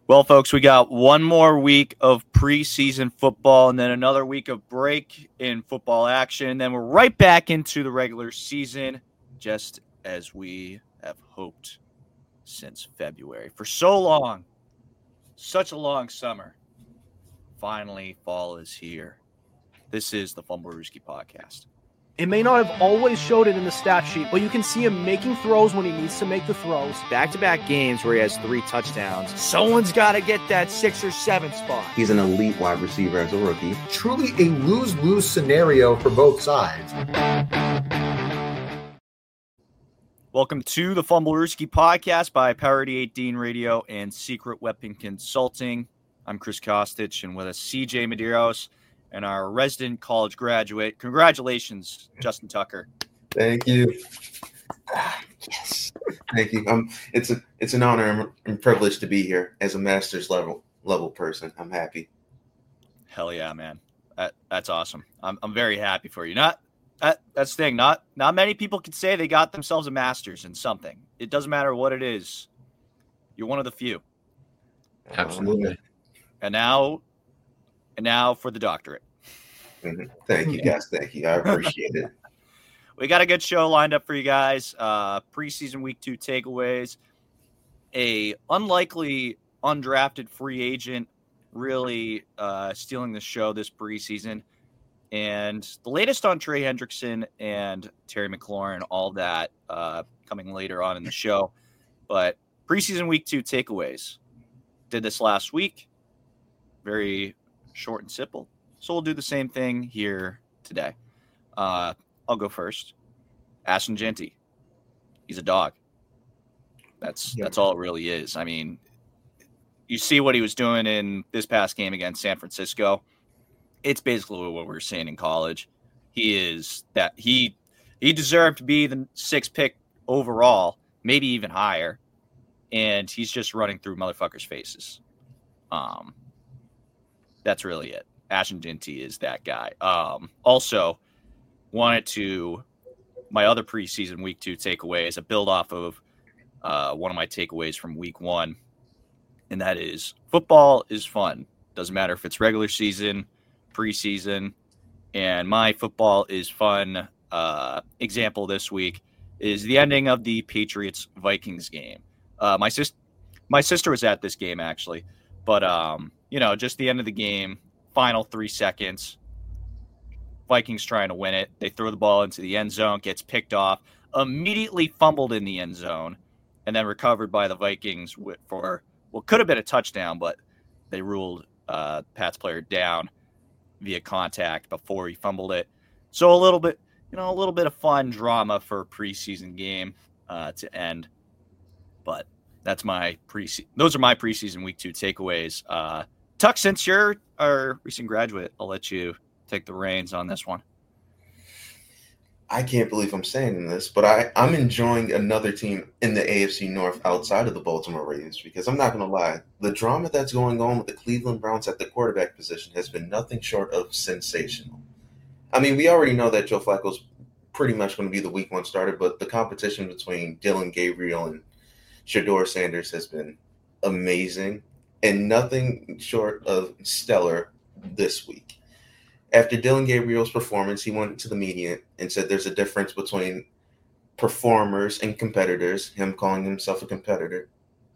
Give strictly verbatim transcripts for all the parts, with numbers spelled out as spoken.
Well, folks, we got one more week of preseason football and then another week of break in football action. And then we're right back into the regular season, just as we have hoped since February. For so long, such a long summer. Finally, fall is here. This is the Fumblerooski Podcast. It may not have always showed it in the stat sheet, but you can see him making throws when he needs to make the throws. Back-to-back games where he has three touchdowns. Someone's got to get that six or seven spot. He's an elite wide receiver as a rookie. Truly a lose-lose scenario for both sides. Welcome to the Fumblerooski Podcast by Power eighty-eight Dean Radio and Secret Weapon Consulting. I'm Chris Kostic, and with us C J Medeiros and our resident college graduate. Congratulations, Justin Tucker. Thank you. Ah, yes. Thank you. Um, it's a it's an honor and privilege to be here as a master's level level person. I'm happy. Hell yeah, man. That that's awesome. I'm I'm very happy for you. Not that that's the thing. Not not many people can say they got themselves a master's in something. It doesn't matter what it is. You're one of the few. Absolutely. And now And now for the doctorate. Mm-hmm. Thank you, guys. Thank you. I appreciate it. We got a good show lined up for you guys. Uh, preseason week two takeaways. A unlikely undrafted free agent really uh, stealing the show this preseason. And the latest on Trey Hendrickson and Terry McLaurin, all that uh, coming later on in the show. But preseason week two takeaways. Did this last week. Very short and simple. So we'll do the same thing here today. Uh, I'll go first. Ashton Jeanty. He's a dog. That's yeah. that's all it really is. I mean, you see what he was doing in this past game against San Francisco. It's basically what we're seeing in college. He is that he he deserved to be the sixth pick overall, maybe even higher. And he's just running through motherfuckers' faces. Um That's really it. Ashton Jeanty is that guy. Um, also, wanted to, my other preseason week two takeaway is a build off of uh, one of my takeaways from week one. And that is football is fun. Doesn't matter if it's regular season, preseason. And my football is fun uh, example this week is the ending of the Patriots-Vikings game. Uh, my, sis- my sister was at this game, actually. But, um, you know, just the end of the game, final three seconds, Vikings trying to win it. They throw the ball into the end zone, gets picked off, immediately fumbled in the end zone, and then recovered by the Vikings for what could have been a touchdown, but they ruled uh, Pat's player down via contact before he fumbled it. So a little bit, you know, a little bit of fun drama for a preseason game uh, to end. But that's my pre. Those are my preseason week two takeaways. Uh, Tuck, since you're our recent graduate, I'll let you take the reins on this one. I can't believe I'm saying this, but I, I'm enjoying another team in the A F C North outside of the Baltimore Ravens because I'm not going to lie. The drama that's going on with the Cleveland Browns at the quarterback position has been nothing short of sensational. I mean, we already know that Joe Flacco's pretty much going to be the week one starter, but the competition between Dillon Gabriel and Shedeur Sanders has been amazing and nothing short of stellar this week. After Dillon Gabriel's performance, he went to the media and said there's a difference between performers and competitors, him calling himself a competitor.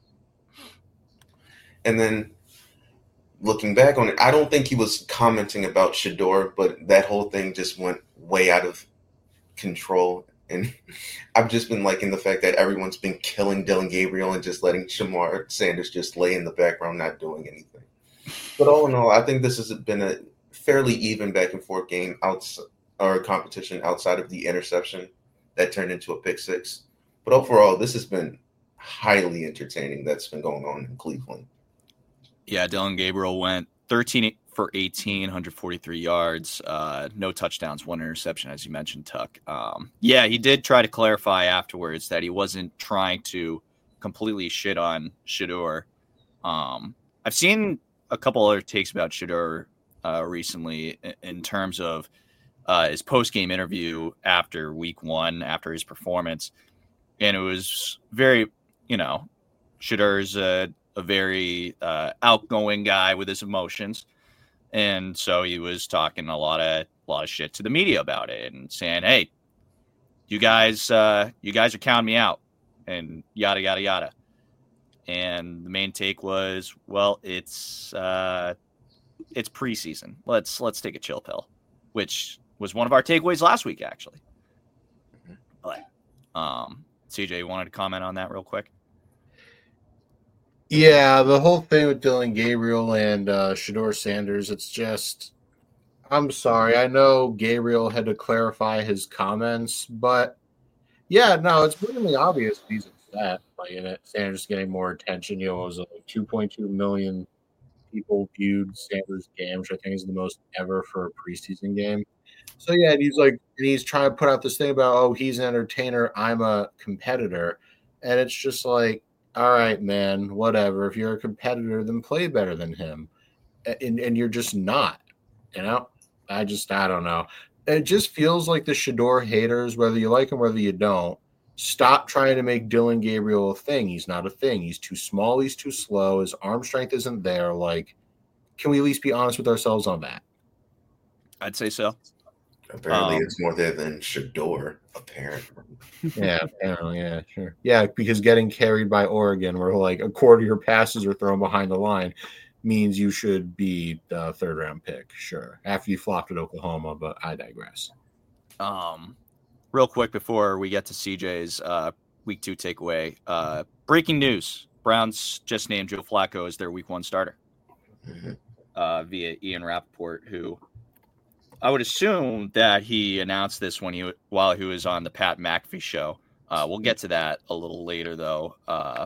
And then looking back on it, I don't think he was commenting about Shedeur, but that whole thing just went way out of control. And I've just been liking the fact that everyone's been killing Dillon Gabriel and just letting Shamar Sanders just lay in the background, not doing anything. But all in all, I think this has been a fairly even back and forth game outside or competition outside of the interception that turned into a pick six. But overall, this has been highly entertaining that's been going on in Cleveland. Yeah, Dillon Gabriel went thirteen for eighteen, one hundred forty-three yards, uh, no touchdowns, one interception, as you mentioned, Tuck. Um, yeah, he did try to clarify afterwards that he wasn't trying to completely shit on Shedeur. Um, I've seen a couple other takes about Shedeur uh, recently in, in terms of uh, his post-game interview after week one, after his performance. And it was very, you know, Shedeur's a a very uh, outgoing guy with his emotions. And so he was talking a lot of a lot of shit to the media about it and saying, "Hey, you guys, uh, you guys are counting me out," and yada yada yada. And the main take was, "Well, it's uh, it's preseason. Let's let's take a chill pill," which was one of our takeaways last week, actually. But um, C J, you wanted to comment on that real quick? Yeah, the whole thing with Dylan Gabriel and uh, Shedeur Sanders, it's just, I'm sorry. I know Gabriel had to clarify his comments, but yeah, no, it's really obvious he's upset by it. Sanders getting more attention. You know, it was like two point two million people viewed Sanders' game, which I think is the most ever for a preseason game. So yeah, and he's like, and he's trying to put out this thing about, oh, he's an entertainer, I'm a competitor, and it's just like, all right, man, whatever. If you're a competitor, then play better than him. And, and you're just not, you know? I just, I don't know. It just feels like the Shedeur haters, whether you like him, whether you don't, stop trying to make Dylan Gabriel a thing. He's not a thing. He's too small. He's too slow. His arm strength isn't there. Like, can we at least be honest with ourselves on that? I'd say so. Apparently, Um, it's more there than Shedeur, apparently. Yeah, apparently, yeah, sure. Yeah, because getting carried by Oregon, where like a quarter of your passes are thrown behind the line, means you should be the third round pick, sure. After you flopped at Oklahoma, but I digress. Um, real quick before we get to C J's uh, week two takeaway, uh, breaking news: Browns just named Joe Flacco as their week one starter Mhm. uh, via Ian Rappaport, who I would assume that he announced this when he while he was on the Pat McAfee show. Uh, we'll get to that a little later, though. Uh,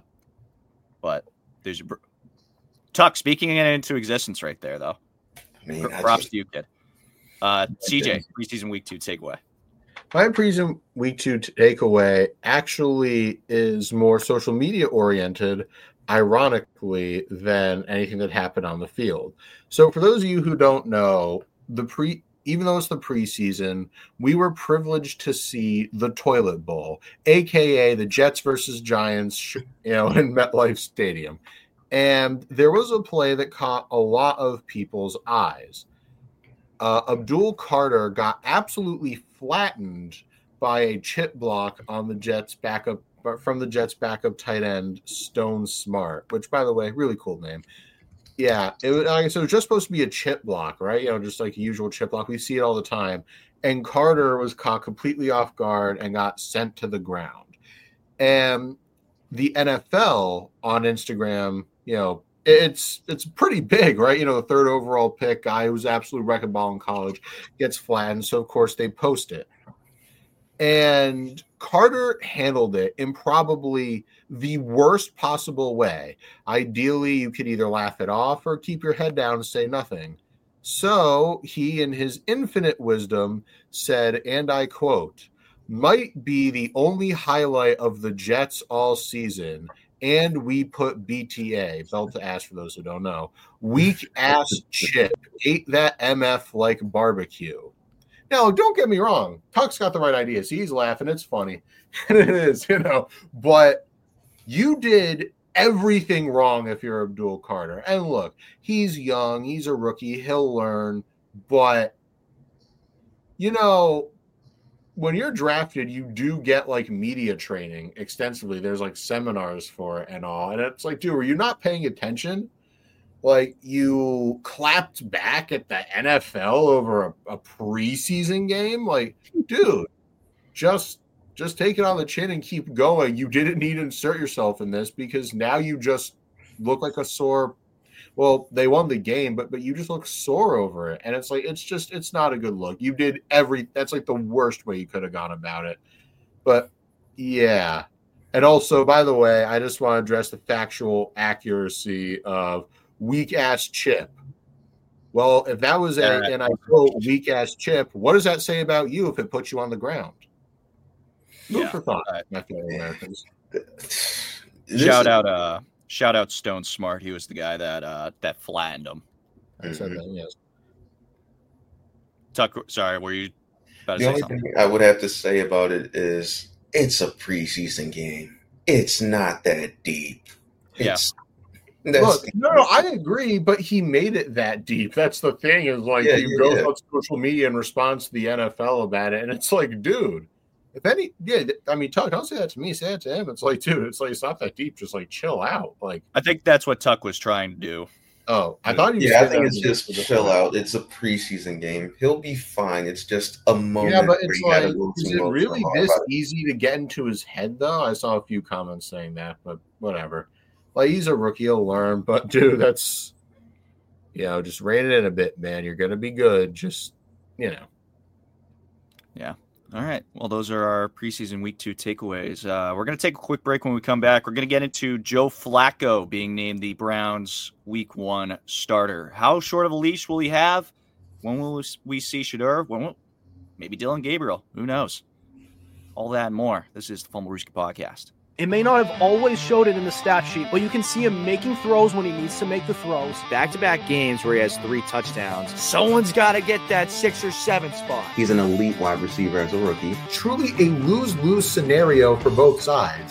but there's your Tuck speaking it into existence right there, though. I mean, I Props just- to you, kid. Uh, C J, preseason week two takeaway. My preseason week two takeaway actually is more social media oriented, ironically, than anything that happened on the field. So for those of you who don't know, the pre even though it's the preseason, we were privileged to see the Toilet Bowl, aka the Jets versus Giants, you know, in MetLife Stadium. And there was a play that caught a lot of people's eyes. Uh, Abdul Carter got absolutely flattened by a chip block on the Jets backup from the Jets backup tight end Stone Smart, which, by the way, really cool name. Yeah, it was, like, so it was just supposed to be a chip block, right? You know, just like a usual chip block. We see it all the time. And Carter was caught completely off guard and got sent to the ground. And the N F L on Instagram, you know, it's it's pretty big, right? You know, the third overall pick, guy who was absolute wrecking ball in college, gets flattened. So, of course, they post it. And Carter handled it in probably the worst possible way. Ideally, you could either laugh it off or keep your head down and say nothing. So he, in his infinite wisdom, said, and I quote, "Might be the only highlight of the Jets all season, and we put B T A," belt to ass for those who don't know, "weak ass chip, ate that M F like barbecue." Now, don't get me wrong. Tuck's got the right idea. See, he's laughing. It's funny. And it is, you know. But you did everything wrong if you're Abdul Carter. And look, he's young. He's a rookie. He'll learn. But, you know, when you're drafted, you do get, like, media training extensively. There's, like, seminars for it and all. And it's like, dude, were you not paying attention? Like, you clapped back at the N F L over a, a preseason game? Like, dude, just just take it on the chin and keep going. You didn't need to insert yourself in this because now you just look like a sore – well, they won the game, but but you just look sore over it. And it's like, it's just – it's not a good look. You did every – that's like the worst way you could have gone about it. But, yeah. And also, by the way, I just want to address the factual accuracy of – weak-ass chip. Well, if that was a, and I quote, weak-ass chip, what does that say about you if it puts you on the ground? Food Yeah. for thought, Right. my fellow Americans. This Shout is- out, uh, shout out Stone Smart. He was the guy that uh, that flattened him. I said that, yes. Tuck, sorry, were you about to The say only something? thing I would have to say about it is it's a preseason game. It's not that deep. Yeah. It's, That's Look, no, no, I agree, but he made it that deep. That's the thing is like Yeah, you yeah, go yeah. on social media in response to the N F L about it, and it's like, dude, if any, yeah, I mean, Tuck, don't say that to me, say it to him. It's like, dude, it's like it's not that deep. Just like chill out. Like, I think that's what Tuck was trying to do. oh, I thought he was. Yeah, I saying think that it's in just the- for the chill point. out. It's a preseason game. He'll be fine. It's just a moment Yeah, but where it's you got like, a little is too it emotional really about this it. easy to get into his head, though? I saw a few comments saying that, but whatever. Like, he's a rookie, he'll learn. But, dude, that's, you know, just rein it in a bit, man. You're going to be good. Just, you know. Yeah. All right. Well, those are our preseason week two takeaways. Uh, we're going to take a quick break. When we come back, we're going to get into Joe Flacco being named the Browns week one starter. How short of a leash will he have? When will we see Shedeur? When will, maybe Dylan Gabriel? Who knows? All that and more. This is the Fumblerooski Podcast. It may not have always showed it in the stat sheet, but you can see him making throws when he needs to make the throws. Back-to-back games where he has three touchdowns. Someone's got to get that six or seven spot. He's an elite wide receiver as a rookie. Truly a lose-lose scenario for both sides.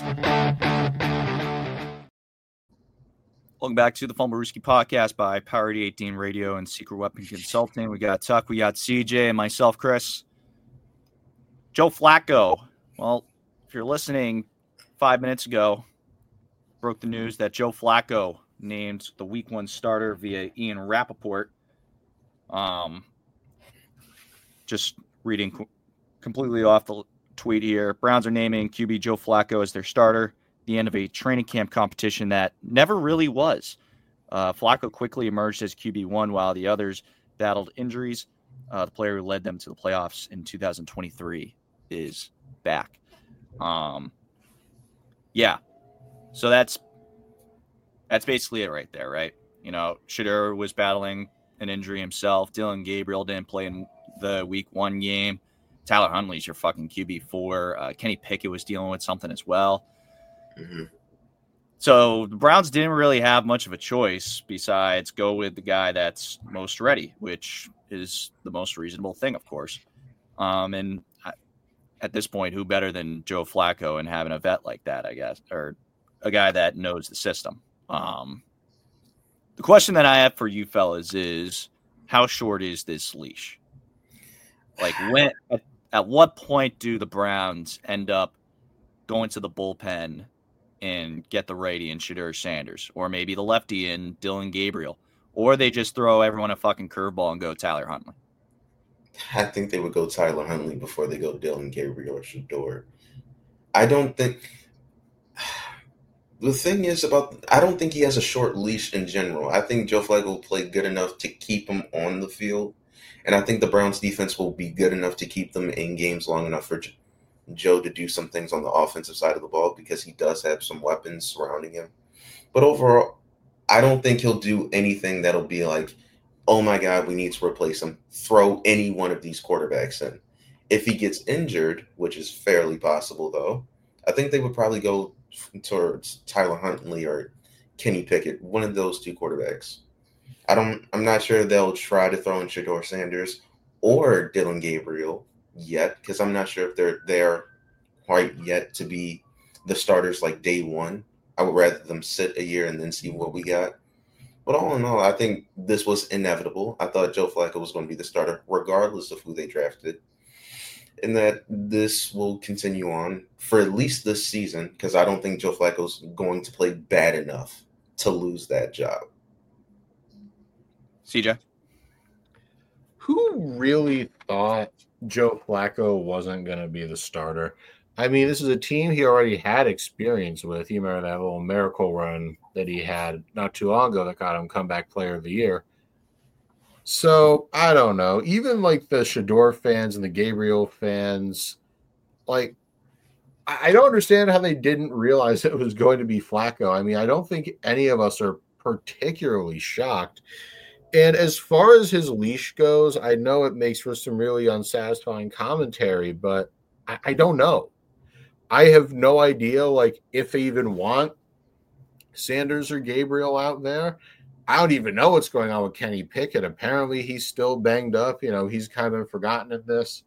Welcome back to the Fumblerooski Podcast by Power eighteen Radio and Secret Weapon Consulting. We got Tuck, we got C J, and myself, Chris. Joe Flacco. Well, if you're listening, five minutes ago, broke the news that Joe Flacco named the week one starter via Ian Rappaport. Um, just reading co- completely off the tweet here. Browns are naming Q B Joe Flacco as their starter. The end of a training camp competition that never really was. Uh, Flacco quickly emerged as Q B one while the others battled injuries. Uh, the player who led them to the playoffs in two thousand twenty-three is back. Um, yeah, so that's that's basically it right there, right? You know, Shedeur was battling an injury himself. Dylan Gabriel didn't play in the week one game. Tyler Huntley's your fucking Q B four. Uh, Kenny Pickett was dealing with something as well. Mm-hmm. So the Browns didn't really have much of a choice besides go with the guy that's most ready, which is the most reasonable thing, of course. Um, and I, at this point, who better than Joe Flacco and having a vet like that, I guess, or a guy that knows the system. Um, the question that I have for you fellas is, how short is this leash? Like, when, at, at what point do the Browns end up going to the bullpen and get the righty in Shedeur Sanders, or maybe the lefty in Dylan Gabriel, or they just throw everyone a fucking curveball and go Tyler Huntley? I think they would go Tyler Huntley before they go Dylan Gabriel or Shedeur. I don't think the thing is about I don't think he has a short leash in general. I think Joe Flacco will play good enough to keep him on the field, and I think the Browns defense will be good enough to keep them in games long enough for Joe to do some things on the offensive side of the ball because he does have some weapons surrounding him. But overall, I don't think he'll do anything that'll be like, oh my God, we need to replace him. Throw any one of these quarterbacks in. If he gets injured, which is fairly possible though, I think they would probably go towards Tyler Huntley or Kenny Pickett, one of those two quarterbacks. I don't, I'm not sure they'll try to throw in Shedeur Sanders or Dylan Gabriel yet, because I'm not sure if they're there quite yet to be the starters like day one. I would rather them sit a year and then see what we got. But all in all, I think this was inevitable. I thought Joe Flacco was going to be the starter regardless of who they drafted, and that this will continue on for at least this season, because I don't think Joe Flacco's going to play bad enough to lose that job. C J? Who really thought Joe Flacco wasn't going to be the starter? I mean, this is a team he already had experience with. You remember that little miracle run that he had not too long ago that got him comeback player of the year. So, I don't know. Even like the Shedeur fans and the Gabriel fans, like, I don't understand how they didn't realize it was going to be Flacco. I mean, I don't think any of us are particularly shocked. And as far as his leash goes, I know it makes for some really unsatisfying commentary, but I, I don't know. I have no idea, like, if they even want Sanders or Gabriel out there. I don't even know what's going on with Kenny Pickett. Apparently, he's still banged up. You know, he's kind of forgotten at this.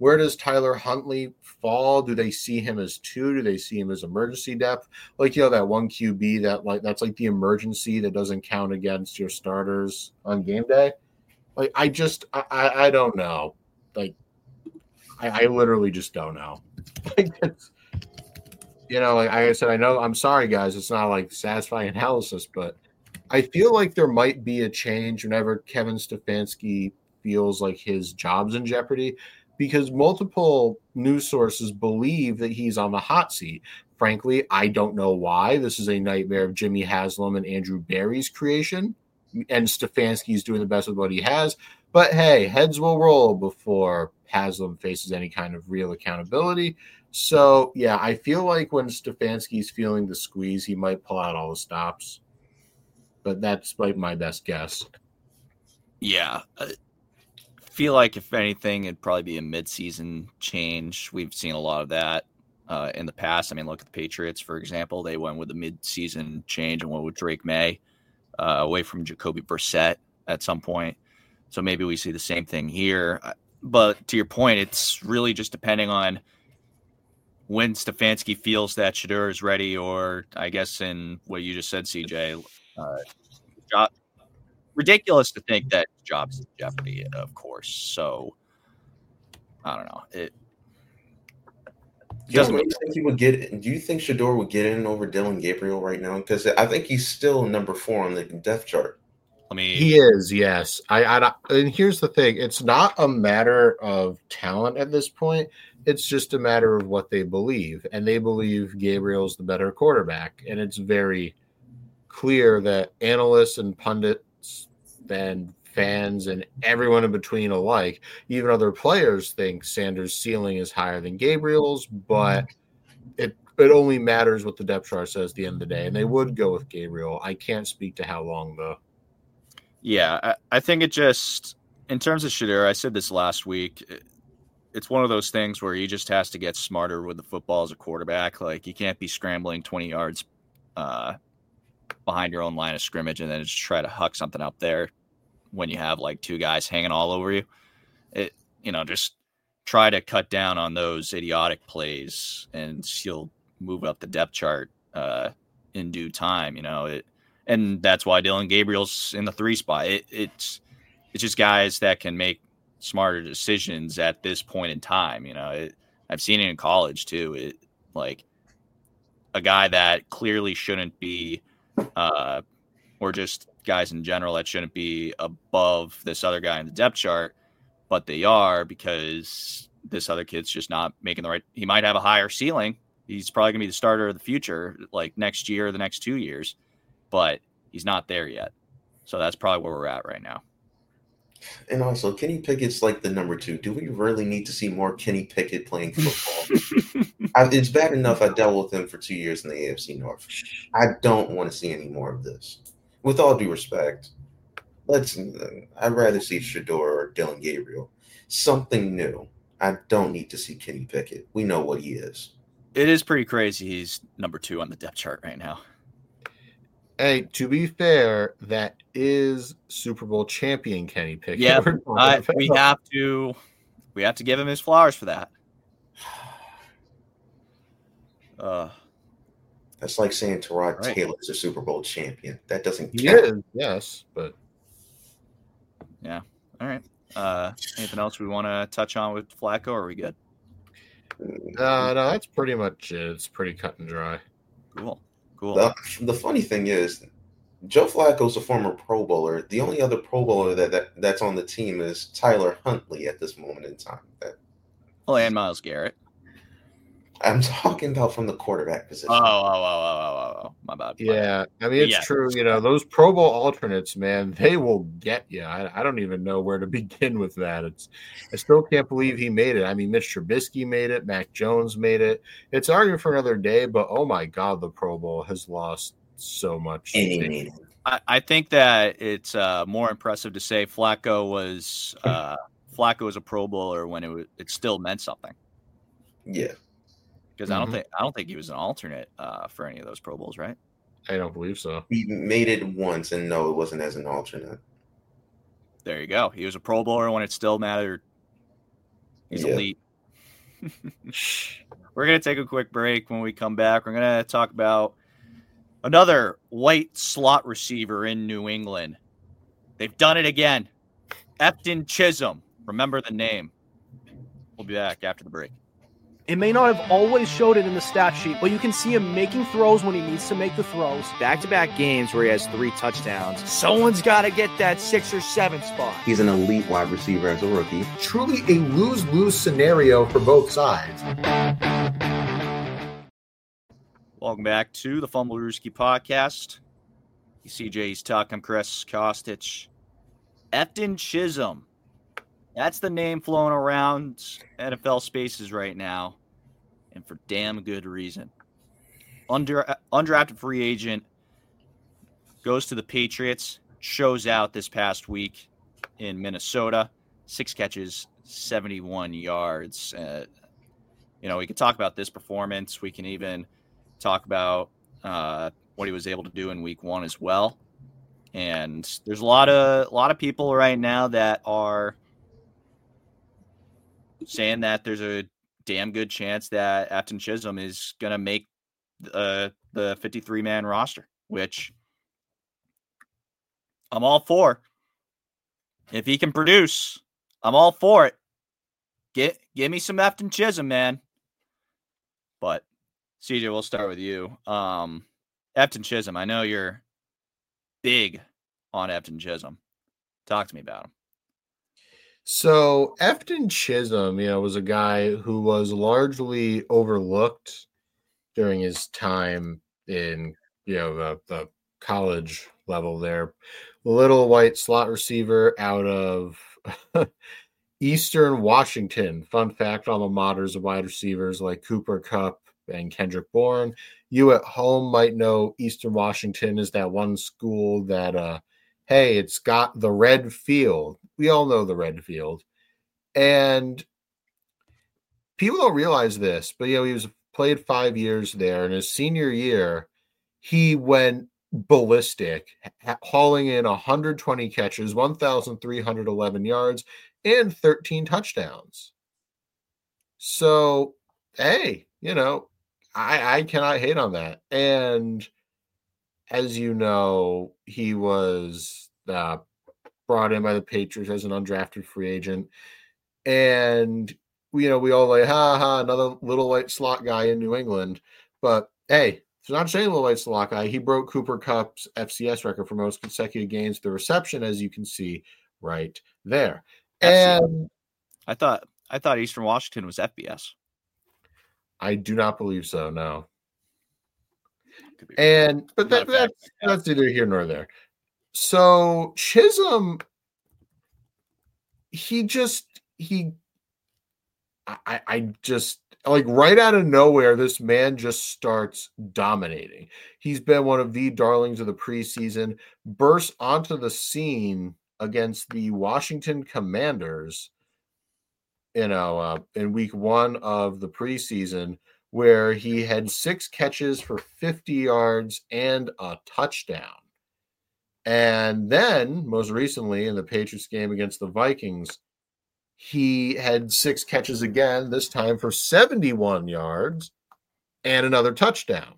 Where does Tyler Huntley fall? Do they see him as two? Do they see him as emergency depth? Like, you know, that one Q B that like that's like the emergency that doesn't count against your starters on game day. Like, I just I I, I don't know. Like, I, I literally just don't know. Like, it's, you know, like I said, I know I'm sorry, guys. It's not like satisfying analysis, but I feel like there might be a change whenever Kevin Stefanski feels like his job's in jeopardy, because multiple news sources believe that he's on the hot seat. Frankly, I don't know why. This is a nightmare of Jimmy Haslam and Andrew Berry's creation, and Stefanski's doing the best with what he has. But hey, heads will roll before Haslam faces any kind of real accountability. So, yeah, I feel like when Stefanski's feeling the squeeze, he might pull out all the stops. But that's like my best guess. Yeah. I feel like if anything, it'd probably be a midseason change. We've seen a lot of that uh, in the past. I mean, look at the Patriots, for example. They went with a midseason change and went with Drake May uh, away from Jacoby Brissett at some point. So maybe we see the same thing here. But to your point, it's really just depending on when Stefanski feels that Shedeur is ready, or I guess in what you just said, C J, uh, job, ridiculous to think that job's in jeopardy, of course. So I don't know. It Do you think he would get? Do you think Shedeur would get in over Dillon Gabriel right now? Because I think he's still number four on the depth chart. I mean, he is, yes. I, I and here's the thing: it's not a matter of talent at this point. It's just a matter of what they believe, and they believe Gabriel's the better quarterback. And it's very clear that analysts and pundits and fans and everyone in between alike, even other players, think Sanders' ceiling is higher than Gabriel's, but it it only matters what the depth chart says at the end of the day, and they would go with Gabriel. I can't speak to how long, though. Yeah, I, I think it just, in terms of Shedeur, I said this last week, it, it's one of those things where he just has to get smarter with the football as a quarterback. Like, you can't be scrambling twenty yards uh, behind your own line of scrimmage and then just try to huck something up there when you have like two guys hanging all over you. It, you know, just try to cut down on those idiotic plays and you'll move up the depth chart uh, in due time, you know. It, and that's why Dillon Gabriel's in the three spot. It, it's it's just guys that can make smarter decisions at this point in time. You know, it, I've seen it in college too. It like a guy that clearly shouldn't be, uh, or just guys in general that shouldn't be above this other guy in the depth chart, but they are because this other kid's just not making the right. He might have a higher ceiling. He's probably gonna be the starter of the future, like next year or the next two years. But he's not there yet. So that's probably where we're at right now. And also, Kenny Pickett's like the number two. Do we really need to see more Kenny Pickett playing football? I, it's bad enough I dealt with him for two years in the A F C North. I don't want to see any more of this. With all due respect, let's. I'd rather see Shedeur or Dillon Gabriel. Something new. I don't need to see Kenny Pickett. We know what he is. It is pretty crazy he's number two on the depth chart right now. Hey, to be fair, that is Super Bowl champion Kenny Pickett. Yeah, uh, we have to we have to give him his flowers for that. Uh, That's like saying Tyrod right. Taylor's a Super Bowl champion. That doesn't he count. is, yes, but yeah. All right. Uh, anything else we want to touch on with Flacco, or are we good? Uh, no, that's pretty much it. It's pretty cut and dry. Cool. Cool. The, the funny thing is, Joe Flacco's a former Pro Bowler. The only other Pro Bowler that, that that's on the team is Tyler Huntley at this moment in time. That, oh, and Myles Garrett. I'm talking about from the quarterback position. Oh, oh, oh, oh, oh, oh, oh. My bad. My Yeah, I mean, it's Yeah. true. You know, those Pro Bowl alternates, man, they will get you. I, I don't even know where to begin with that. It's, I still can't believe he made it. I mean, Mitch Trubisky made it. Mac Jones made it. It's argument for another day, but oh my God, the Pro Bowl has lost so much. Any meaning. I, I think that it's uh, more impressive to say Flacco was uh, Flacco was a Pro Bowler when it was, it still meant something. Yeah. Because I don't Mhm. think I don't think he was an alternate uh, for any of those Pro Bowls, right? I don't believe so. He made it once, and no, it wasn't as an alternate. There you go. He was a Pro Bowler when it still mattered. He's Yeah. elite. We're going to take a quick break. When we come back, we're going to talk about another white slot receiver in New England. They've done it again. Efton Chisholm. Remember the name. We'll be back after the break. It may not have always showed it in the stat sheet, but you can see him making throws when he needs to make the throws. Back-to-back games where he has three touchdowns. Someone's got to get that six or seven spot. He's an elite wide receiver as a rookie. Truly a lose-lose scenario for both sides. Welcome back to the Fumble Rooski podcast. C J's Tuck. I'm Chris Kostic. Efton Chisholm. That's the name flowing around N F L spaces right now, and for damn good reason. Under, undrafted free agent, goes to the Patriots, shows out this past week in Minnesota. Six catches, seventy-one yards. Uh, you know, we can talk about this performance. We can even talk about uh, what he was able to do in week one as well. And there's a lot of a lot of people right now that are saying that there's a damn good chance that Efton Chisholm is going to make uh, the fifty-three man roster, which I'm all for. If he can produce, I'm all for it. Get give me some Efton Chisholm, man. But C J, we'll start with you. Um, Efton Chisholm, I know you're big on Efton Chisholm. Talk to me about him. So Efton Chisholm, you know, was a guy who was largely overlooked during his time in, you know, the, the college level there. Little white slot receiver out of Eastern Washington. Fun fact, alma maters of wide receivers like Cooper Kupp and Kendrick Bourne. You at home might know Eastern Washington is that one school that, uh, hey, it's got the red field. We all know the red field. And people don't realize this, but, you know, he was played five years there. In his senior year, he went ballistic, hauling in one hundred twenty catches, one thousand three hundred eleven yards, and thirteen touchdowns. So, hey, you know, I, I cannot hate on that. And as you know, he was uh, brought in by the Patriots as an undrafted free agent. And, you know, we all like, ha ha, another little white slot guy in New England. But, hey, it's not saying little white slot guy. He broke Cooper Kupp's F C S record for most consecutive games. The reception, as you can see right there. And I thought I thought Eastern Washington was F B S. I do not believe so, no. And but that, that's that's neither here nor there. So Chisholm, he just he I I just like right out of nowhere, this man just starts dominating. He's been one of the darlings of the preseason, burst onto the scene against the Washington Commanders, you know, uh, in week one of the preseason, where he had six catches for fifty yards and a touchdown. And then, most recently, in the Patriots game against the Vikings, he had six catches again, this time for seventy-one yards and another touchdown.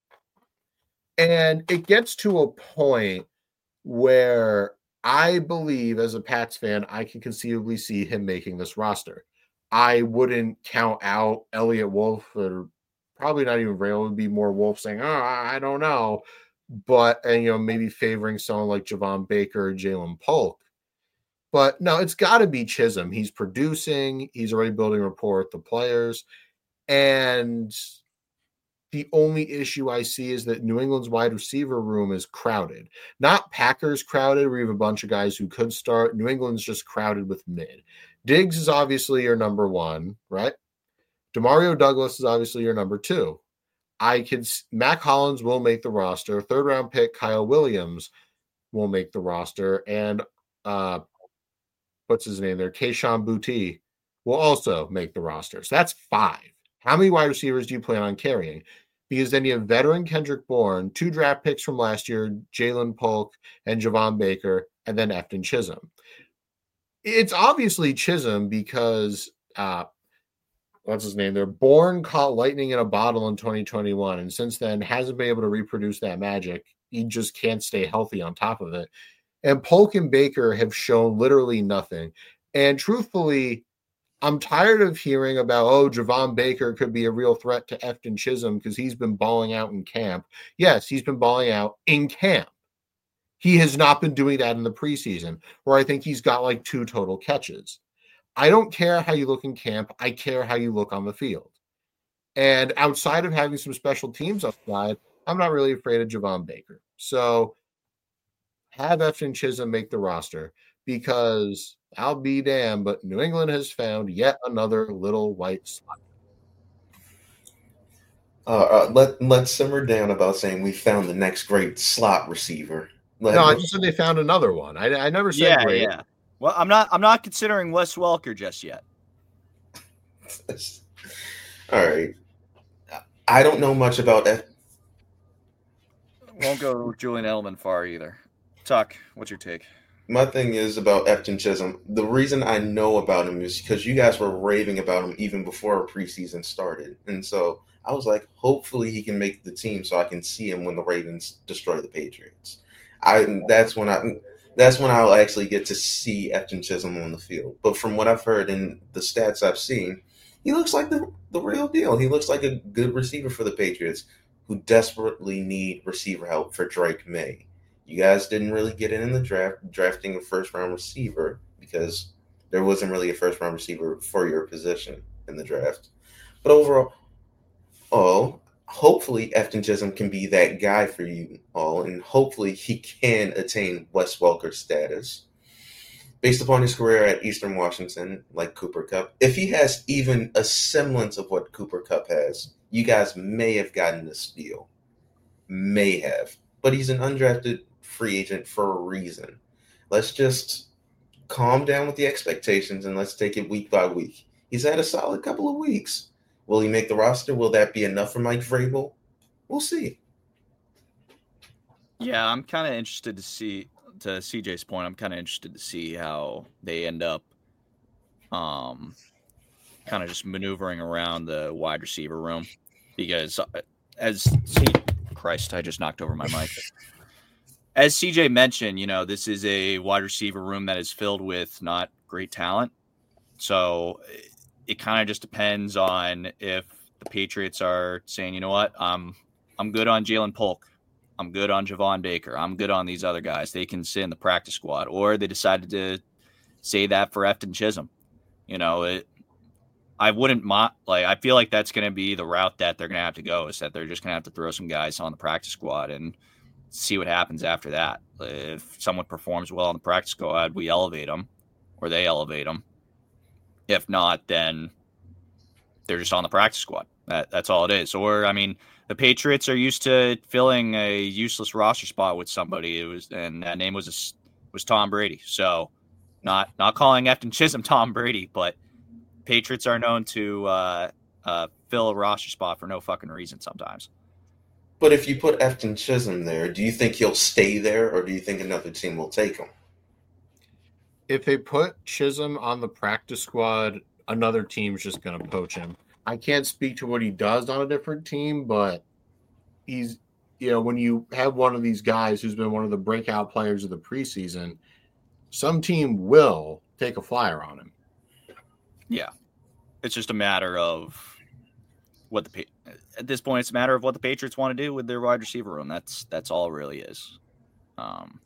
And it gets to a point where I believe, as a Pats fan, I can conceivably see him making this roster. I wouldn't count out Elliott Wolf, or probably not even Ray. It would be more Wolf saying, oh, I don't know. But, and, you know, maybe favoring someone like Javon Baker or Jalen Polk. But no, it's got to be Chisholm. He's producing. He's already building rapport with the players. And the only issue I see is that New England's wide receiver room is crowded. Not Packers crowded, where you have a bunch of guys who could start. New England's just crowded with mid. Diggs is obviously your number one, right? Demario Douglas is obviously your number two. I could Mac Hollins will make the roster. Third round pick Kyle Williams will make the roster, and uh, what's his name there? Kayshon Boutte will also make the roster. So that's five. How many wide receivers do you plan on carrying? Because then you have veteran Kendrick Bourne, two draft picks from last year, Jalen Polk and Javon Baker, and then Efton Chisholm. It's obviously Chisholm because, uh, what's his name? They're born caught lightning in a bottle in twenty twenty-one, and since then hasn't been able to reproduce that magic. He just can't stay healthy on top of it. And Polk and Baker have shown literally nothing. And truthfully, I'm tired of hearing about, oh, Javon Baker could be a real threat to Efton Chisholm because he's been balling out in camp. Yes, he's been balling out in camp. He has not been doing that in the preseason, where I think he's got like two total catches. I don't care how you look in camp. I care how you look on the field. And outside of having some special teams upside, I'm not really afraid of Javon Baker. So have Efton Chisholm make the roster because I'll be damned, but New England has found yet another little white slot. Uh, uh, let, let's simmer down about saying we found the next great slot receiver. Let no, me- I just said they found another one. I, I never said Yeah, great. yeah. Well, I'm not. I'm not considering Wes Welker just yet. All right. I don't know much about F- Won't go Julian Edelman far either. Tuck, what's your take? My thing is about Efton Chisholm. The reason I know about him is because you guys were raving about him even before our preseason started. And so I was like, hopefully he can make the team so I can see him when the Ravens destroy the Patriots. I that's when I that's when I'll actually get to see Efton Chisholm on the field. But from what I've heard and the stats I've seen, he looks like the, the real deal. He looks like a good receiver for the Patriots who desperately need receiver help for Drake May. You guys didn't really get it in the draft, drafting a first-round receiver because there wasn't really a first-round receiver for your position in the draft. But overall, oh, hopefully Efton Chisholm can be that guy for you all, and hopefully he can attain Wes Welker status. Based upon his career at Eastern Washington, like Cooper Kupp, if he has even a semblance of what Cooper Kupp has, you guys may have gotten this deal. May have. But he's an undrafted free agent for a reason. Let's just calm down with the expectations and let's take it week by week. He's had a solid couple of weeks. Will he make the roster? Will that be enough for Mike Vrabel? We'll see. Yeah, I'm kind of interested to see, to C J's point, I'm kind of interested to see how they end up um, kind of just maneuvering around the wide receiver room. Because as C- Christ, I just knocked over my mic. As C J mentioned, you know, this is a wide receiver room that is filled with not great talent. So it kind of just depends on if the Patriots are saying, you know what, um, I'm good on Jalen Polk. I'm good on Javon Baker. I'm good on these other guys. They can sit in the practice squad. Or they decided to say that for Efton Chisholm. You know, it, I wouldn't mo- like. I feel like that's going to be the route that they're going to have to go. Is that they're just going to have to throw some guys on the practice squad and see what happens after that. If someone performs well on the practice squad, we elevate them, or they elevate them. If not, then they're just on the practice squad. That that's all it is. Or I mean, the Patriots are used to filling a useless roster spot with somebody. It was, and that name was a, was Tom Brady. So, not not calling Efton Chisholm Tom Brady, but Patriots are known to uh, uh, fill a roster spot for no fucking reason sometimes. But if you put Efton Chisholm there, do you think he'll stay there, or do you think another team will take him? If they put Chisholm on the practice squad, another team's just going to poach him. I can't speak to what he does on a different team, but he's, you know, when you have one of these guys who's been one of the breakout players of the preseason, some team will take a flyer on him. Yeah. It's just a matter of what the at this point, it's a matter of what the Patriots want to do with their wide receiver room. That's that's all it really is. Um,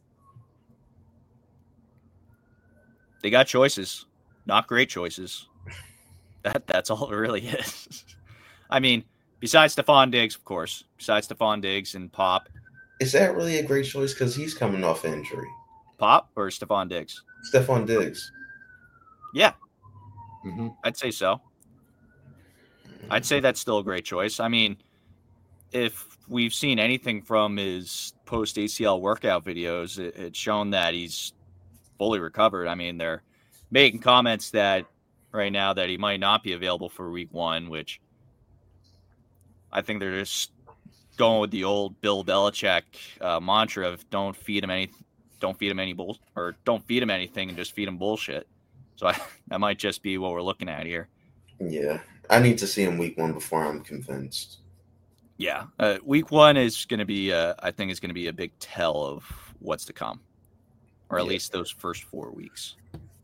they got choices, not great choices. That that's all it really is. I mean, besides Stephon Diggs, of course, besides Stephon Diggs and Pop. Is that really a great choice? Because he's coming off injury. Pop or Stephon Diggs? Stephon Diggs. Yeah, Mm-hmm. I'd say so. I'd say that's still a great choice. I mean, if we've seen anything from his post-A C L workout videos, it, it's shown that he's fully recovered. I mean, they're making comments that right now that he might not be available for week one, which I think they're just going with the old Bill Belichick uh, mantra of don't feed him any, don't feed him any bull, or don't feed him anything and just feed him bullshit. So I, that might just be what we're looking at here. Yeah. I need to see him week one before I'm convinced. Yeah, uh, week one is going to be, uh, I think, is going to be a big tell of what's to come, or at Yeah. least those first four weeks.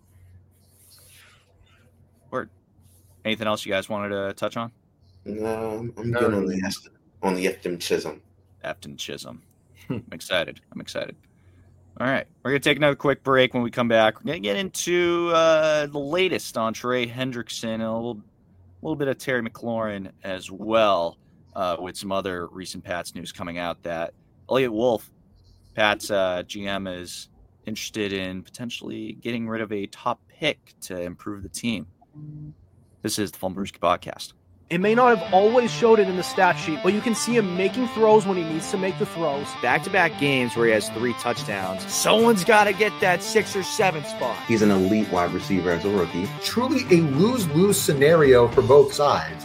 Word. Anything else you guys wanted to touch on? No, I'm, I'm good on the Est- on the Efton Chisholm. Efton Chisholm. I'm excited. I'm excited. All right, we're going to take another quick break. When we come back, we're going to get into uh, the latest on Trey Hendrickson and a little, little bit of Terry McLaurin as well, uh, with some other recent Pats news coming out that Elliott Wolf, Pats uh, G M, is interested in potentially getting rid of a top pick to improve the team. This is the Fumblerooski Podcast. It may not have always showed it in the stat sheet, but you can see him making throws when he needs to make the throws. Back-to-back games where he has three touchdowns. Someone's got to get that six or seven spot. He's an elite wide receiver as a rookie. Truly a lose-lose scenario for both sides.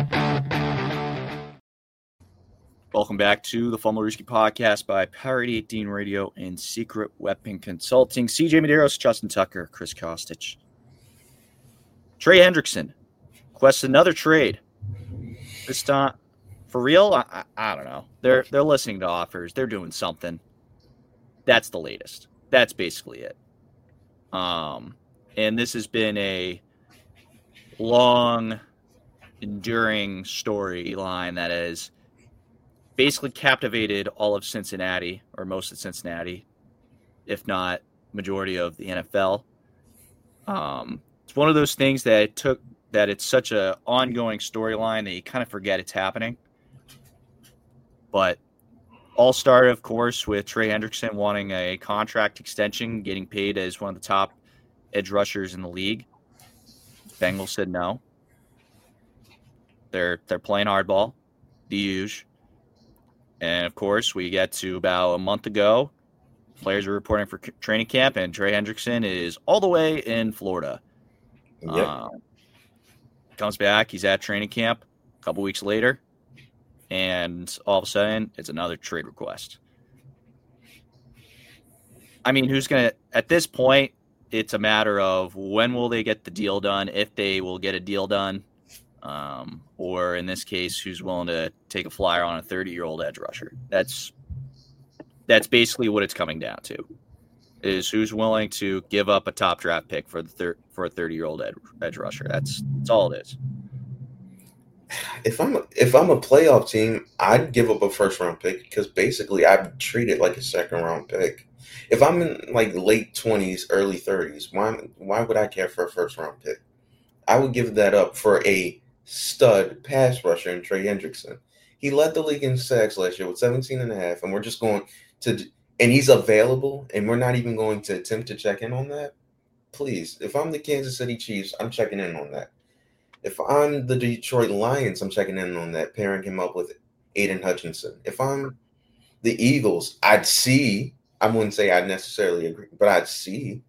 Welcome back to the Fumblerooski Podcast by Power eighty-eight Radio and Secret Weapon Consulting. C J Medeiros, Justin Tucker, Chris Kostic. Trey Hendrickson requests another trade. This time, for real, I, I, I don't know. They're they're listening to offers. They're doing something. That's the latest. That's basically it. Um, and this has been a long, enduring storyline that has basically captivated all of Cincinnati, or most of Cincinnati, if not majority of the N F L. Um, it's one of those things that it took that it's such a ongoing storyline that you kind of forget it's happening. But all started, of course, with Trey Hendrickson wanting a contract extension, getting paid as one of the top edge rushers in the league. Bengals said no. They're they're playing hardball, the usual. And, of course, we get to about a month ago. Players are reporting for training camp, and Trey Hendrickson is all the way in Florida. Yep. Um, comes back. He's at training camp a couple weeks later. And all of a sudden, it's another trade request. I mean, who's going to – at this point, it's a matter of when will they get the deal done, if they will get a deal done. Um, or in this case, who's willing to take a flyer on a thirty-year-old edge rusher. That's that's basically what it's coming down to, is who's willing to give up a top draft pick for the thir- for a thirty-year-old ed- edge rusher. That's that's all it is. If I'm a, if I'm a playoff team, I'd give up a first round pick because basically I'd treat it like a second round pick. If I'm in like late twenties, early thirties, why why would I care for a first round pick? I would give that up for a stud pass rusher in Trey Hendrickson. He led the league in sacks last year with seventeen and a half, and we're just going to – and he's available, and we're not even going to attempt to check in on that? Please, if I'm the Kansas City Chiefs, I'm checking in on that. If I'm the Detroit Lions, I'm checking in on that, pairing him up with Aiden Hutchinson. If I'm the Eagles, I'd see – I wouldn't say I'd necessarily agree, but I'd see.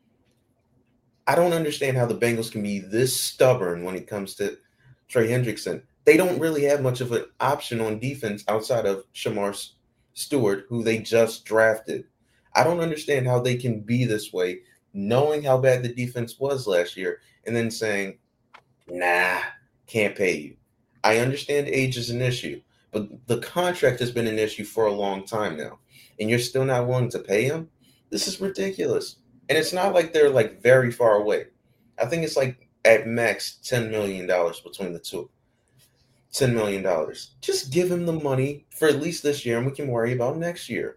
I don't understand how the Bengals can be this stubborn when it comes to – Trey Hendrickson. They don't really have much of an option on defense outside of Shamar Stewart, who they just drafted. I don't understand how they can be this way, knowing how bad the defense was last year, and then saying, nah, can't pay you. I understand age is an issue, but the contract has been an issue for a long time now, and you're still not willing to pay him? This is ridiculous. And it's not like they're like very far away. I think it's like at max ten million dollars between the two. ten million dollars. Just give him the money for at least this year, and we can worry about next year.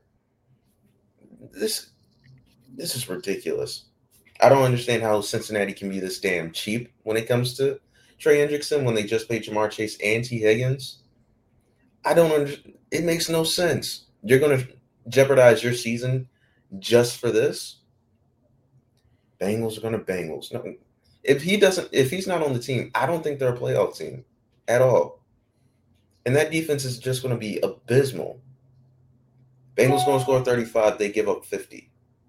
This this is ridiculous. I don't understand how Cincinnati can be this damn cheap when it comes to Trey Hendrickson when they just paid Jamar Chase and T. Higgins. I don't understand. It makes no sense. You're going to jeopardize your season just for this? Bengals are going to Bengals. No. If he doesn't, if he's not on the team, I don't think they're a playoff team at all. And that defense is just going to be abysmal. Bengals going to score thirty-five. They give up fifty.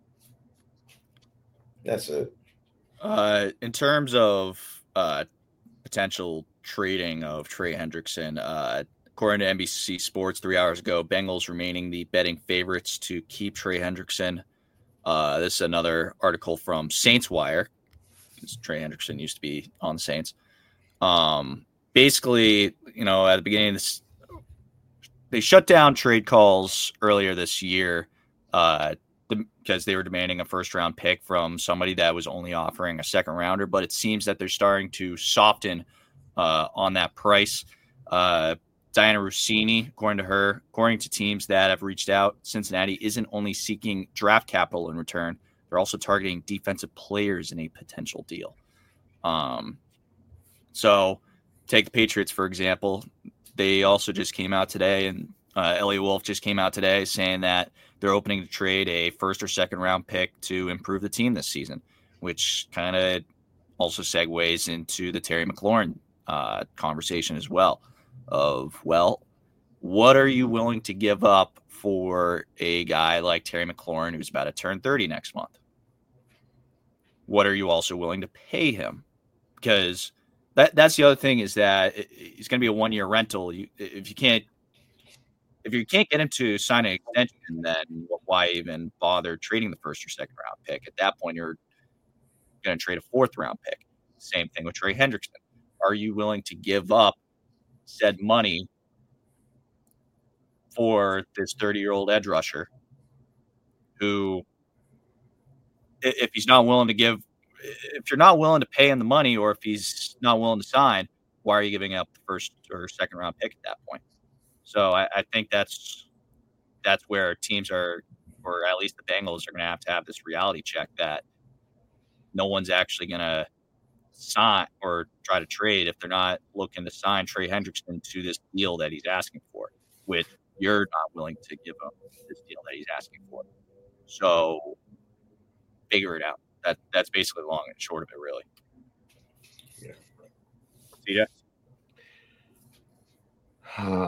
That's it. Uh, in terms of uh, potential trading of Trey Hendrickson, uh, according to N B C Sports three hours ago, Bengals remaining the betting favorites to keep Trey Hendrickson. Uh, this is another article from Saints Wire. Trey Hendrickson used to be on the Saints. Um, basically, you know, at the beginning of this, they shut down trade calls earlier this year uh, because they were demanding a first round pick from somebody that was only offering a second rounder. But it seems that they're starting to soften uh, on that price. Uh, Diana Rossini, according to her, according to teams that have reached out, Cincinnati isn't only seeking draft capital in return, they're also targeting defensive players in a potential deal. Um, so take the Patriots, for example. They also just came out today, and uh, Elliot Wolf just came out today saying that they're opening to trade a first or second round pick to improve the team this season, which kind of also segues into the Terry McLaurin uh, conversation as well. Of, well, what are you willing to give up for a guy like Terry McLaurin who's about to turn thirty next month? What are you also willing to pay him? Because that that's the other thing is that it's going to be a one-year rental. You, if you can't if you can't get him to sign an extension, then why even bother trading the first or second round pick? At that point, you're going to trade a fourth round pick. Same thing with Trey Hendrickson. Are you willing to give up said money for this thirty-year-old edge rusher who, if he's not willing to give, if you're not willing to pay him the money, or if he's not willing to sign, why are you giving up the first or second round pick at that point? So I, I think that's that's where teams are, or at least the Bengals are going to have to have this reality check that no one's actually going to sign or try to trade if they're not looking to sign Trey Hendrickson to this deal that he's asking for, which you're not willing to give him this deal that he's asking for. So figure it out. That that's basically the long and short of it, really. Yeah. See ya. Uh,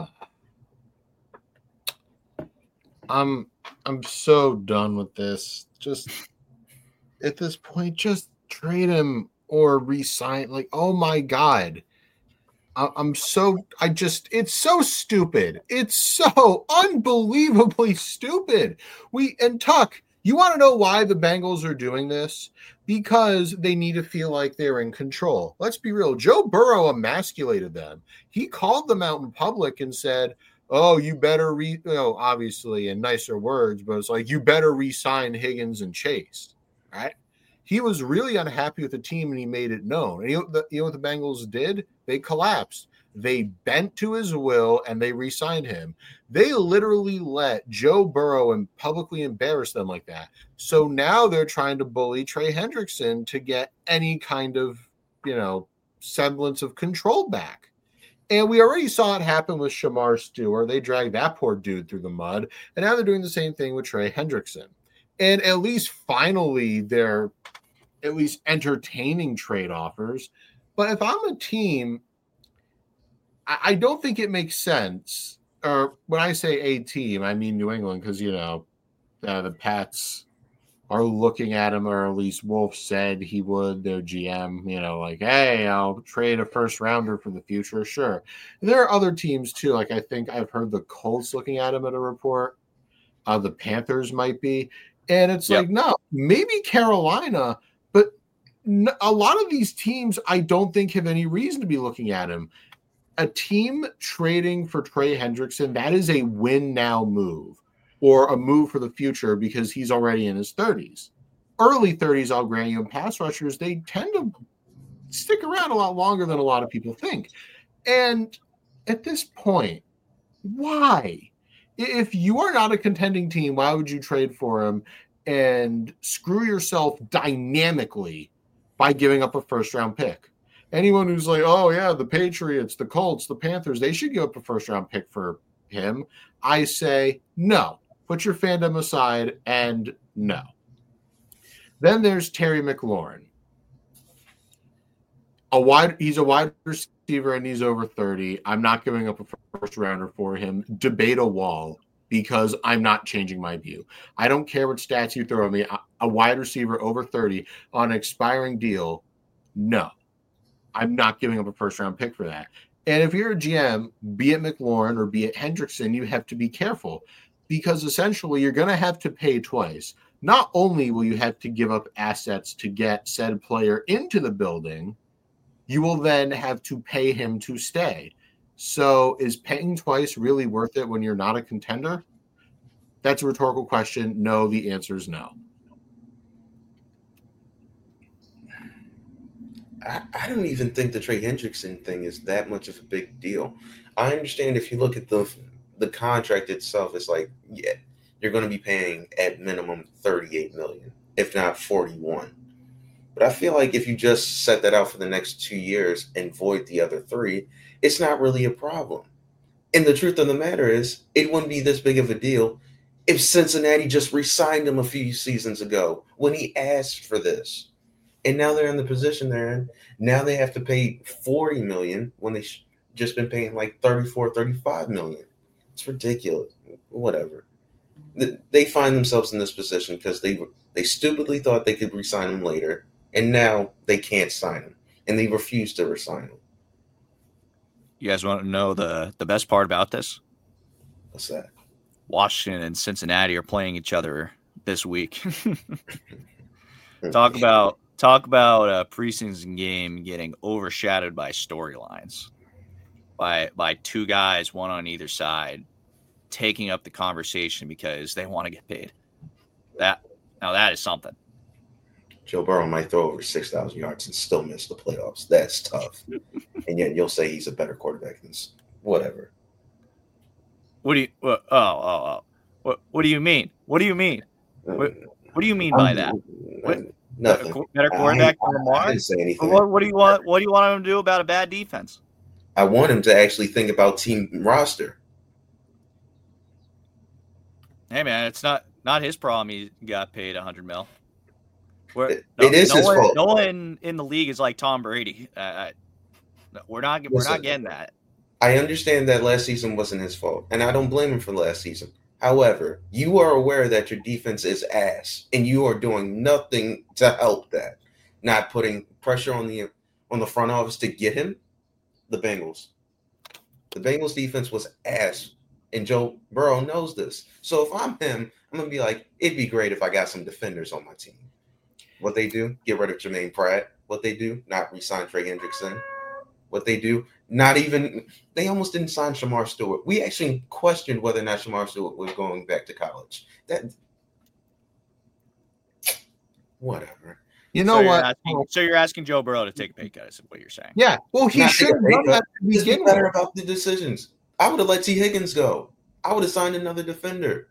I'm I'm so done with this. Just at this point, just trade him or re-sign. Like, oh my God. I, I'm so I just it's so stupid. It's so unbelievably stupid. We and Tuck, you want to know why the Bengals are doing this? Because they need to feel like they're in control. Let's be real. Joe Burrow emasculated them. He called them out in public and said, oh, you better re, you know, obviously in nicer words, but it's like, you better re-sign Higgins and Chase, right? He was really unhappy with the team and he made it known. And you know, the, you know what the Bengals did? They collapsed. They bent to his will and they re-signed him. They literally let Joe Burrow and publicly embarrass them like that. So now they're trying to bully Trey Hendrickson to get any kind of, you know, semblance of control back. And we already saw it happen with Shamar Stewart. They dragged that poor dude through the mud. And now they're doing the same thing with Trey Hendrickson. And at least finally they're at least entertaining trade offers. But if I'm a team, I, I don't think it makes sense. Or when I say a team, I mean New England, because, you know, uh, the Pats are looking at him, or at least Wolf said he would, their G M, you know, like, hey, I'll trade a first rounder for the future. Sure. And there are other teams too. Like, I think I've heard the Colts looking at him at a report. Uh, the Panthers might be. And it's yep. like, no, maybe Carolina, but n- a lot of these teams I don't think have any reason to be looking at him. A team trading for Trey Hendrickson, that is a win now move, or a move for the future because he's already in his thirties. Early thirties, I'll grant you, and pass rushers, they tend to stick around a lot longer than a lot of people think. And at this point, why? If you are not a contending team, why would you trade for him and screw yourself dynamically by giving up a first-round pick? Anyone who's like, oh, yeah, the Patriots, the Colts, the Panthers, they should give up a first-round pick for him. I say no. Put your fandom aside and no. Then there's Terry McLaurin. A wide, he's a wide receiver and he's over thirty. I'm not giving up a first rounder for him. Debate a wall because I'm not changing my view. I don't care what stats you throw at me. A wide receiver over thirty on an expiring deal, no. I'm not giving up a first round pick for that. And if you're a G M, be it McLaurin or be it Hendrickson, you have to be careful because essentially you're going to have to pay twice. Not only will you have to give up assets to get said player into the building, you will then have to pay him to stay. So is paying twice really worth it when you're not a contender? That's a rhetorical question. No, the answer is no. I, I don't even think the Trey Hendrickson thing is that much of a big deal. I understand if you look at the the contract itself, it's like, yeah, you're going to be paying at minimum thirty-eight million dollars, if not forty-one. But I feel like if you just set that out for the next two years and void the other three, it's not really a problem. And the truth of the matter is, it wouldn't be this big of a deal if Cincinnati just re-signed him a few seasons ago when he asked for this. And now they're in the position they're in. Now they have to pay forty million dollars when they sh- just been paying like thirty-four, thirty-five million dollars. It's ridiculous. Whatever. They find themselves in this position because they they stupidly thought they could re-sign him later, and now they can't sign him, and they refuse to re-sign him. You guys want to know the, the best part about this? What's that? Washington and Cincinnati are playing each other this week. Talk about talk about a preseason game getting overshadowed by storylines, by by two guys, one on either side, taking up the conversation because they want to get paid. That now that is something. Joe Burrow might throw over six thousand yards and still miss the playoffs. That's tough. And yet you'll say he's a better quarterback than whatever. What do you? What, oh, oh, oh. What? What do you mean? What do you mean? What, what do you mean by that? What, Nothing. Better quarterback than Lamar? I didn't say anything. What, what do you want? What do you want him to do about a bad defense? I want him to actually think about team roster. Hey man, it's not not his problem. He got paid a hundred mil. We're, It, no, it is no his one, fault. No one in the league is like Tom Brady. Uh, we're not. We're Listen, not getting that. I understand that last season wasn't his fault, and I don't blame him for last season. However, you are aware that your defense is ass, and you are doing nothing to help that. Not putting pressure on the on the front office to get him. The Bengals. The Bengals defense was ass, and Joe Burrow knows this. So if I'm him, I'm gonna be like, it'd be great if I got some defenders on my team. What they do, get rid of Jermaine Pratt. What they do, not re-sign Trey Hendrickson. What they do, not even – they almost didn't sign Shamar Stewart. We actually questioned whether or not Shamar Stewart was going back to college. That – whatever. You know so what? You're asking, so you're asking Joe Burrow to take a pay cut is what you're saying. Yeah. Well, he Not should take have a pay done cut. that to Just be begin better with. about the decisions. I would have let T. Higgins go. I would have signed another defender.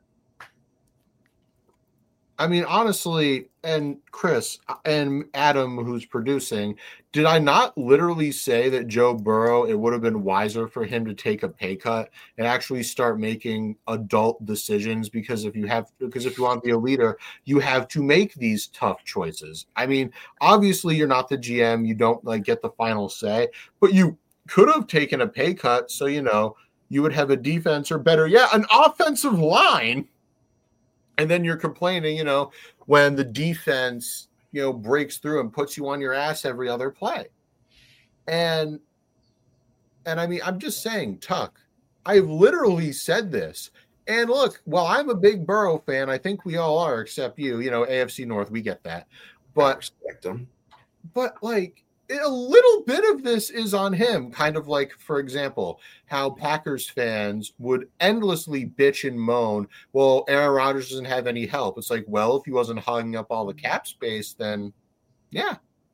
I mean, honestly, and Chris and Adam, who's producing, did I not literally say that Joe Burrow, it would have been wiser for him to take a pay cut and actually start making adult decisions? Because if you have, because if you want to be a leader, you have to make these tough choices. I mean, obviously, you're not the G M, you don't like get the final say, but you could have taken a pay cut so you know you would have a defense, or better, yeah, an offensive line. And then you're complaining, you know, when the defense, you know, breaks through and puts you on your ass every other play. And, and I mean, I'm just saying, Tuck, I've literally said this. And look, while I'm a big Burrow fan, I think we all are, except you, you know, A F C North, we get that. But, I respect him. but like, a little bit of this is on him, kind of like, for example, how Packers fans would endlessly bitch and moan, well, Aaron Rodgers doesn't have any help. It's like, well, if he wasn't hogging up all the cap space, then yeah.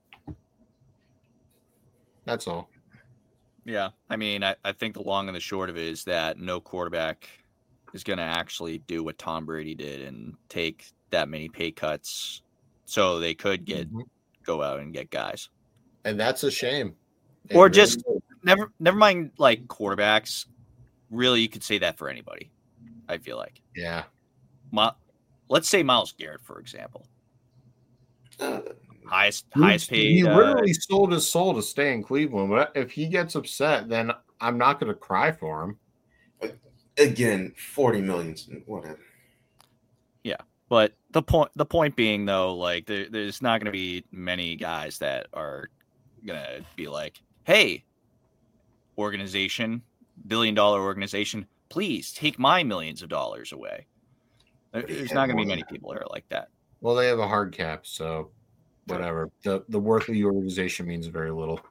That's all. Yeah. I mean, I, I think the long and the short of it is that no quarterback is going to actually do what Tom Brady did and take that many pay cuts so they could get Mm-hmm. go out and get guys. And that's a shame. It Or really just is. never never mind like quarterbacks. Really, you could say that for anybody, I feel like. Yeah. My, let's say Myles Garrett, for example. Uh, Highest He- highest paid. He uh, literally sold his soul to stay in Cleveland. But if he gets upset, then I'm not going to cry for him. again, forty millions, whatever. But the point the point being though, like there, there's not going to be many guys that are going to be like, "Hey, organization, billion dollar organization, please take my millions of dollars away." There- But he There's had not going to more be than many that. people that are like that. Well, they have a hard cap, so whatever. The the worth of the organization means very little.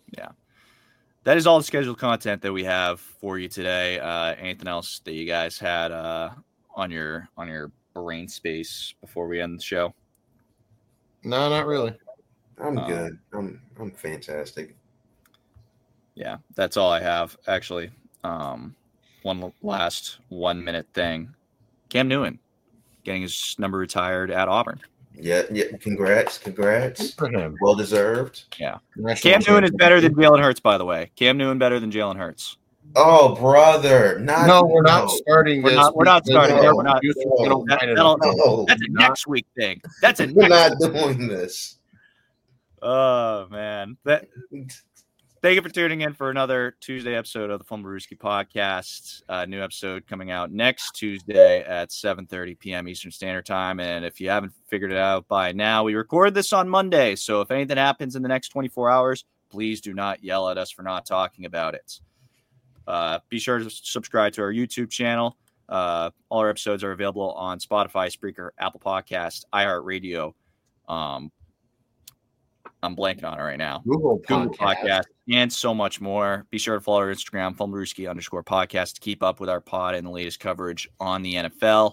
Yeah. That is all the scheduled content that we have for you today. Uh, anything else that you guys had uh, on your on your brain space before we end the show? No, not really. I'm Um, good. I'm I'm fantastic. Yeah, that's all I have. Actually, um, one last one minute thing. Cam Newton getting his number retired at Auburn. Yeah, yeah. Congrats, congrats. Good for him. Well deserved. Yeah. National Cam Newton is championship. better than Jalen Hurts, by the way. Cam Newton better than Jalen Hurts. Oh, brother! Not No, we're not no. starting We're this. not- we're not because starting there. no, We're not- Houston's no. gonna That- line it that'll- up. No, That's a Not- next week thing. That's a we're next not doing this. Oh, man. That, thank you for tuning in for another Tuesday episode of the Fumblerooski podcast. Uh, new episode coming out next Tuesday at seven thirty p.m. Eastern Standard Time. And if you haven't figured it out by now, we record this on Monday. So if anything happens in the next twenty-four hours, please do not yell at us for not talking about it. Uh, be sure to subscribe to our YouTube channel. Uh, all our episodes are available on Spotify, Spreaker, Apple Podcasts, iHeartRadio. Um, I'm blanking on it right now. Google Google Podcast. Podcast, and so much more. Be sure to follow our Instagram, Fumblerooski underscore podcast, to keep up with our pod and the latest coverage on the N F L.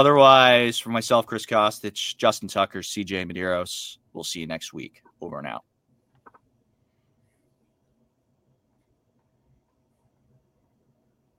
Otherwise, for myself, Chris Kostic, Justin Tucker, C J Medeiros, we'll see you next week. Over and out.